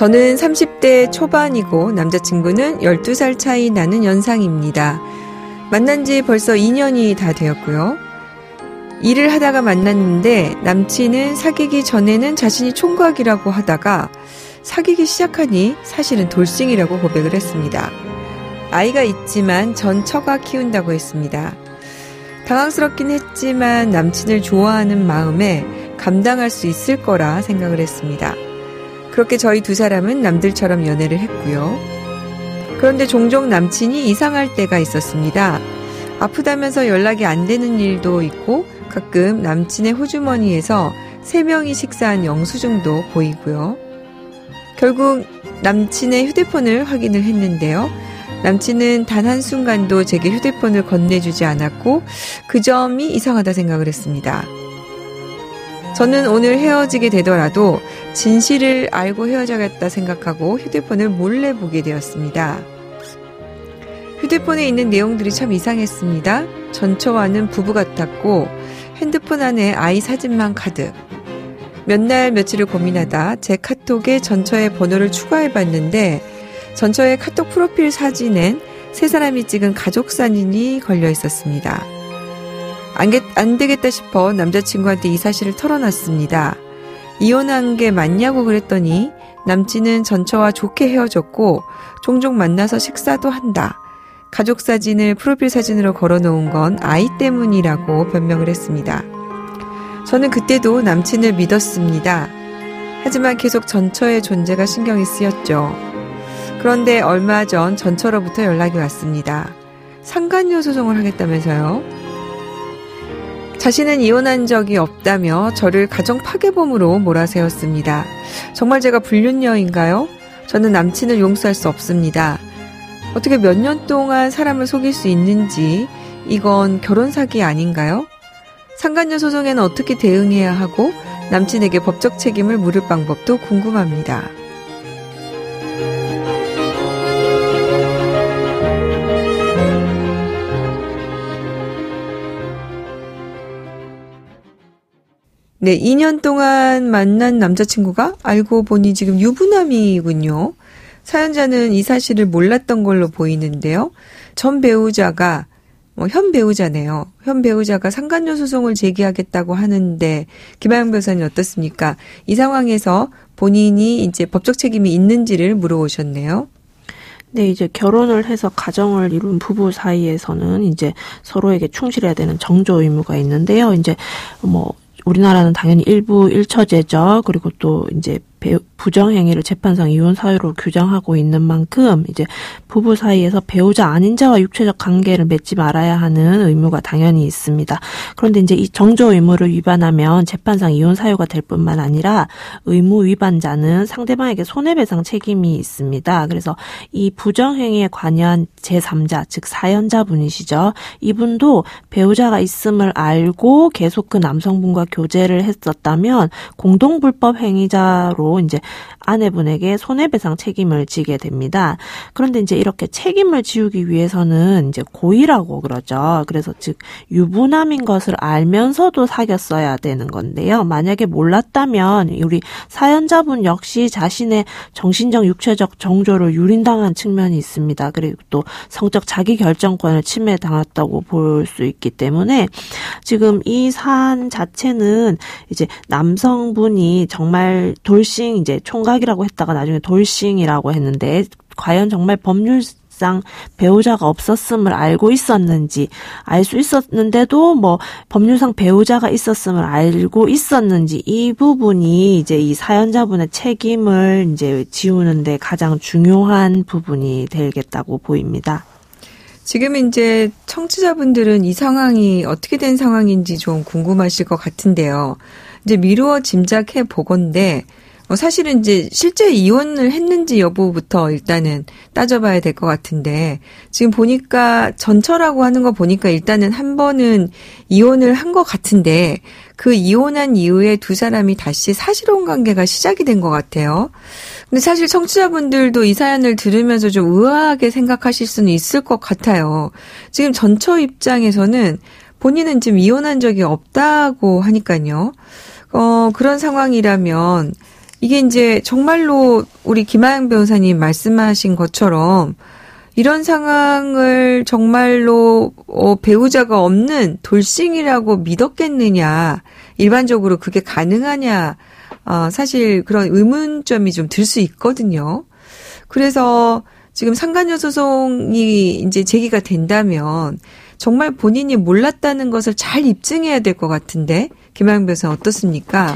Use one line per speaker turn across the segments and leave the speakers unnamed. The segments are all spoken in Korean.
저는 30대 초반이고 남자친구는 12살 차이 나는 연상입니다. 만난 지 벌써 2년이 다 되었고요. 일을 하다가 만났는데 남친은 사귀기 전에는 자신이 총각이라고 하다가 사귀기 시작하니 사실은 돌싱이라고 고백을 했습니다. 아이가 있지만 전 처가 키운다고 했습니다. 당황스럽긴 했지만 남친을 좋아하는 마음에 감당할 수 있을 거라 생각을 했습니다. 그렇게 저희 두 사람은 남들처럼 연애를 했고요. 그런데 종종 남친이 이상할 때가 있었습니다. 아프다면서 연락이 안 되는 일도 있고 가끔 남친의 호주머니에서 3명이 식사한 영수증도 보이고요. 결국 남친의 휴대폰을 확인을 했는데요. 남친은 단 한순간도 제게 휴대폰을 건네주지 않았고 그 점이 이상하다 생각을 했습니다. 저는 오늘 헤어지게 되더라도 진실을 알고 헤어져야겠다 생각하고 휴대폰을 몰래 보게 되었습니다. 휴대폰에 있는 내용들이 참 이상했습니다. 전처와는 부부 같았고 핸드폰 안에 아이 사진만 가득. 몇 날 며칠을 고민하다 제 카톡에 전처의 번호를 추가해봤는데 전처의 카톡 프로필 사진엔 세 사람이 찍은 가족 사진이 걸려 있었습니다. 안 되겠다 싶어 남자친구한테 이 사실을 털어놨습니다. 이혼한 게 맞냐고 그랬더니 남친은 전처와 좋게 헤어졌고 종종 만나서 식사도 한다. 가족 사진을 프로필 사진으로 걸어놓은 건 아이 때문이라고 변명을 했습니다. 저는 그때도 남친을 믿었습니다. 하지만 계속 전처의 존재가 신경이 쓰였죠. 그런데 얼마 전 전처로부터 연락이 왔습니다. 상간녀 소송을 하겠다면서요. 자신은 이혼한 적이 없다며 저를 가정 파괴범으로 몰아세웠습니다. 정말 제가 불륜녀인가요? 저는 남친을 용서할 수 없습니다. 어떻게 몇 년 동안 사람을 속일 수 있는지 이건 결혼 사기 아닌가요? 상간녀 소송에는 어떻게 대응해야 하고 남친에게 법적 책임을 물을 방법도 궁금합니다. 네, 2년 동안 만난 남자친구가 알고 보니 지금 유부남이군요. 사연자는 이 사실을 몰랐던 걸로 보이는데요. 전 배우자가 현 배우자네요. 현 배우자가 상간녀 소송을 제기하겠다고 하는데 김하영 변호사님 어떻습니까? 이 상황에서 본인이 이제 법적 책임이 있는지를 물어오셨네요.
네, 이제 결혼을 해서 가정을 이룬 부부 사이에서는 이제 서로에게 충실해야 되는 정조 의무가 있는데요. 이제 우리나라는 당연히 일부 일처제죠. 그리고 또 이제 부정행위를 재판상 이혼 사유로 규정하고 있는 만큼 이제 부부 사이에서 배우자 아닌 자와 육체적 관계를 맺지 말아야 하는 의무가 당연히 있습니다. 그런데 이제 이 정조 의무를 위반하면 재판상 이혼 사유가 될 뿐만 아니라 의무 위반자는 상대방에게 손해배상 책임이 있습니다. 그래서 이 부정행위에 관여한 제3자, 즉 사연자분이시죠. 이분도 배우자가 있음을 알고 계속 그 남성분과 교제를 했었다면 공동불법 행위자로 이제 아내분에게 손해배상 책임을 지게 됩니다. 그런데 이제 이렇게 책임을 지우기 위해서는 이제 고의라고 그러죠. 그래서 즉 유부남인 것을 알면서도 사귀었어야 되는 건데요. 만약에 몰랐다면 우리 사연자분 역시 자신의 정신적 육체적 정조를 유린당한 측면이 있습니다. 그리고 또 성적 자기결정권을 침해당했다고 볼 수 있기 때문에 지금 이 사안 자체는 이제 남성분이 정말 돌싱 이제 총각이라고 했다가 나중에 돌싱이라고 했는데 과연 정말 법률상 배우자가 없었음을 알고 있었는지 알 수 있었는데도 법률상 배우자가 있었음을 알고 있었는지 이 부분이 이제 이 사연자분의 책임을 이제 지우는데 가장 중요한 부분이 되겠다고 보입니다.
지금 이제 청취자분들은 이 상황이 어떻게 된 상황인지 좀 궁금하실 것 같은데요. 이제 미루어 짐작해 보건데 사실은 이제 실제 이혼을 했는지 여부부터 일단은 따져봐야 될 것 같은데 지금 보니까 전처라고 하는 거 보니까 일단은 한 번은 이혼을 한 것 같은데 그 이혼한 이후에 두 사람이 다시 사실혼 관계가 시작이 된 것 같아요. 근데 사실 청취자분들도 이 사연을 들으면서 좀 의아하게 생각하실 수는 있을 것 같아요. 지금 전처 입장에서는 본인은 지금 이혼한 적이 없다고 하니까요. 그런 상황이라면 이게 이제 정말로 우리 김하영 변호사님 말씀하신 것처럼 이런 상황을 정말로 배우자가 없는 돌싱이라고 믿었겠느냐, 일반적으로 그게 가능하냐, 사실 그런 의문점이 좀 들 수 있거든요. 그래서 지금 상간녀 소송이 이제 제기가 된다면 정말 본인이 몰랐다는 것을 잘 입증해야 될 것 같은데, 김하영 변호사 어떻습니까?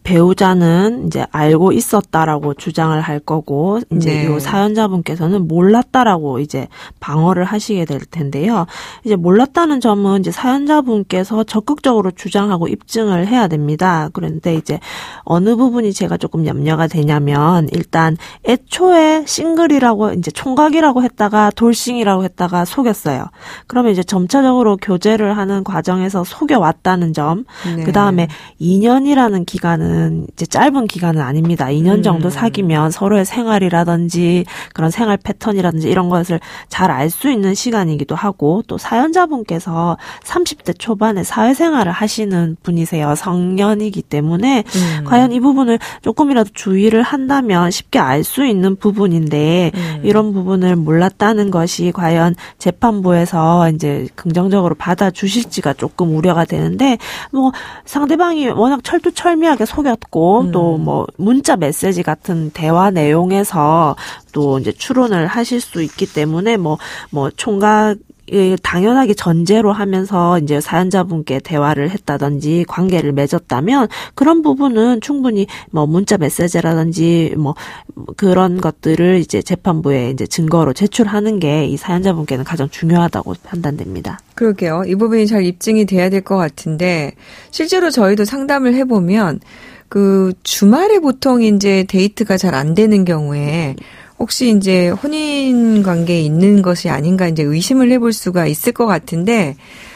배우자는 이제 알고 있었다라고 주장을 할 거고, 이제 요 사연자분께서는 몰랐다라고 이제 방어를 하시게 될 텐데요. 이제 몰랐다는 점은 이제 사연자분께서 적극적으로 주장하고 입증을 해야 됩니다. 그런데 이제 어느 부분이 제가 조금 염려가 되냐면, 일단 애초에 싱글이라고 이제 총각이라고 했다가 돌싱이라고 했다가 속였어요. 그러면 이제 점차적으로 교제를 하는 과정에서 속여왔다는 점, 그 다음에 2년이라는 기간은 이제 짧은 기간은 아닙니다. 2년 정도 사귀면 서로의 생활이라든지 그런 생활 패턴이라든지 이런 것을 잘 알 수 있는 시간이기도 하고, 또 사연자분께서 30대 초반에 사회생활을 하시는 분이세요. 성년이기 때문에 과연 이 부분을 조금이라도 주의를 한다면 쉽게 알 수 있는 부분인데, 이런 부분을 몰랐다는 것이 과연 재판부에서 이제 긍정적으로 받아주실지가 조금 우려가 되는데, 뭐 상대방이 워낙 철두철미하게 속였고 또 뭐 문자 메시지 같은 대화 내용에서 또 이제 추론을 하실 수 있기 때문에 뭐 총각 당연하게 전제로 하면서 이제 사연자분께 대화를 했다든지 관계를 맺었다면 그런 부분은 충분히 뭐 문자 메시지라든지 뭐 그런 것들을 이제 재판부에 이제 증거로 제출하는 게 이 사연자분께는 가장 중요하다고 판단됩니다.
그러게요. 이 부분이 잘 입증이 돼야 될 것 같은데, 실제로 저희도 상담을 해보면 그 주말에 보통 이제 데이트가 잘 안 되는 경우에 혹시 이제 혼인 관계에 있는 것이 아닌가 이제 의심을 해볼 수가 있을 것 같은데,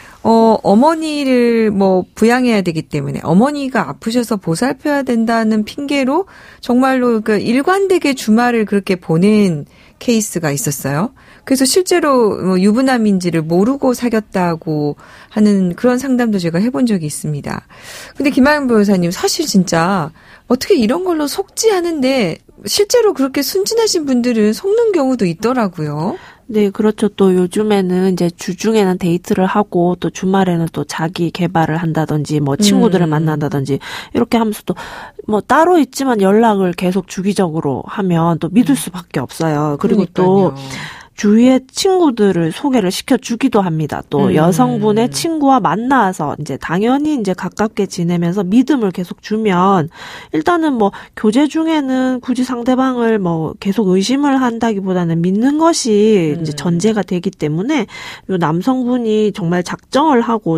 어머니를 뭐 부양해야 되기 때문에 어머니가 아프셔서 보살펴야 된다는 핑계로 정말로 그 일관되게 주말을 그렇게 보낸 케이스가 있었어요. 그래서 실제로 뭐 유부남인지를 모르고 사귀었다고 하는 그런 상담도 제가 해본 적이 있습니다. 근데 김하영 변호사님, 사실 진짜 어떻게 이런 걸로 속지 하는데 실제로 그렇게 순진하신 분들은 속는 경우도 있더라고요.
네, 그렇죠. 또 요즘에는 이제 주중에는 데이트를 하고 또 주말에는 또 자기 개발을 한다든지 뭐 친구들을 만난다든지 이렇게 하면서 또 뭐 따로 있지만 연락을 계속 주기적으로 하면 또 믿을 수밖에 없어요. 그리고 그러니까요. 또 주위의 친구들을 소개를 시켜주기도 합니다. 또 여성분의 친구와 만나서 이제 당연히 이제 가깝게 지내면서 믿음을 계속 주면, 일단은 뭐 교제 중에는 굳이 상대방을 뭐 계속 의심을 한다기보다는 믿는 것이 이제 전제가 되기 때문에 요 남성분이 정말 작정을 하고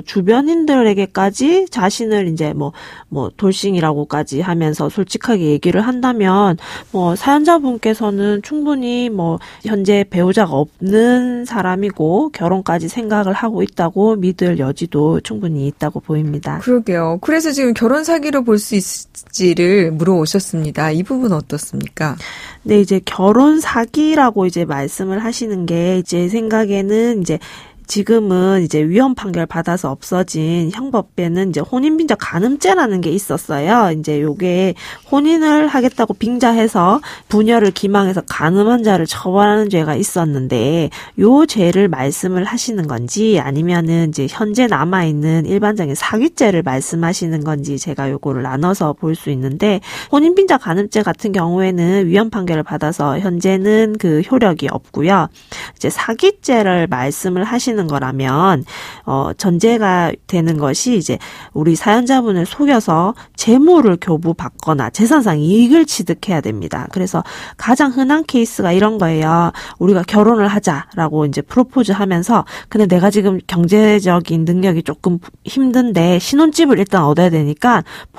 주변인들에게까지 자신을 이제 뭐 돌싱이라고까지 하면서 솔직하게 얘기를 한다면, 뭐 사연자분께서는 충분히 뭐 현재 배우자가 없는 사람이고 결혼까지 생각을 하고 있다고 믿을 여지도 충분히 있다고 보입니다.
그러게요. 그래서 지금 결혼 사기로 볼 수 있을지를 물어오셨습니다. 이 부분 어떻습니까?
네, 이제 결혼 사기라고 이제 말씀을 하시는 게 제 생각에는 이제 지금은 이제 위헌 판결 받아서 없어진 형법에는 이제 혼인빙자 간음죄라는 게 있었어요. 이제 요게 혼인을 하겠다고 빙자해서 부녀를 기망해서 간음한 자를 처벌하는 죄가 있었는데, 요 죄를 말씀을 하시는 건지 아니면은 이제 현재 남아있는 일반적인 사기죄를 말씀하시는 건지 제가 요거를 나눠서 볼 수 있는데, 혼인빙자 간음죄 같은 경우에는 위헌 판결을 받아서 현재는 그 효력이 없고요. 이제 사기죄를 말씀을 하시는 거라면 전제가 되는 것이 이제 우리 사연자분을 속여서 재물을 교부받거나 재산상 이익을 취득해야 됩니다. 그래서 가장 흔한 케이스가 이런 거예요. 우리가 결혼을 하자라고 이제 프로포즈하면서, 근데 내가 지금 경제적인 능력이 조금 힘든데 신혼집을 일단 얻어야 되니까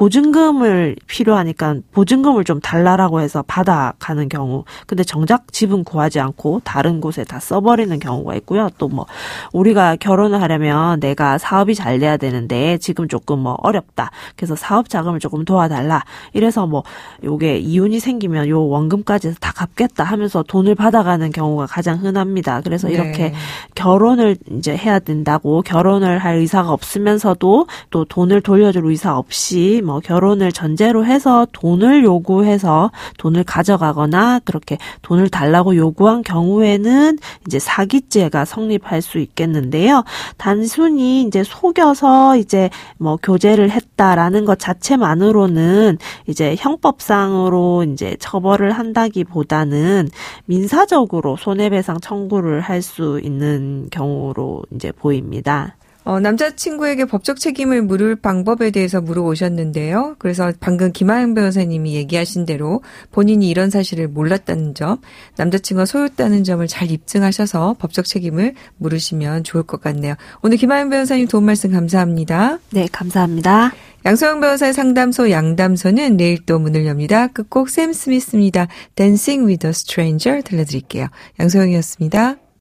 보증금을 필요하니까 보증금을 좀 달라라고 해서 받아가는 경우, 근데 정작 집은 구하지 않고 다른 곳에 다 써버리는 경우가 있고요. 또 뭐 우리가 결혼을 하려면 내가 사업이 잘 돼야 되는데 지금 조금 뭐 어렵다. 그래서 사업 자금을 조금 도와달라. 이래서 뭐 요게 이혼이 생기면 요 원금까지 해서 다 갚겠다 하면서 돈을 받아가는 경우가 가장 흔합니다. 그래서 이렇게 결혼을 이제 해야 된다고 결혼을 할 의사가 없으면서도 또 돈을 돌려줄 의사 없이 뭐 결혼을 전제로 해서 돈을 요구해서 돈을 가져가거나 그렇게 돈을 달라고 요구한 경우에는 이제 사기죄가 성립할 수 있겠는데요. 단순히 이제 속여서 이제 뭐 교제를 했다라는 것 자체만으로는 이제 형법상으로 이제 처벌을 한다기보다는 민사적으로 손해배상 청구를 할 수 있는 경우로 이제 보입니다.
남자친구에게 법적 책임을 물을 방법에 대해서 물어보셨는데요. 그래서 방금 김하영 변호사님이 얘기하신 대로 본인이 이런 사실을 몰랐다는 점, 남자친구가 소유했다는 점을 잘 입증하셔서 법적 책임을 물으시면 좋을 것 같네요. 오늘 김하영 변호사님 도움 말씀 감사합니다.
네, 감사합니다.
양소영 변호사의 상담소 양담소는 내일 또 문을 엽니다. 끝곡 샘 스미스입니다. Dancing with a Stranger 들려드릴게요. 양소영이었습니다.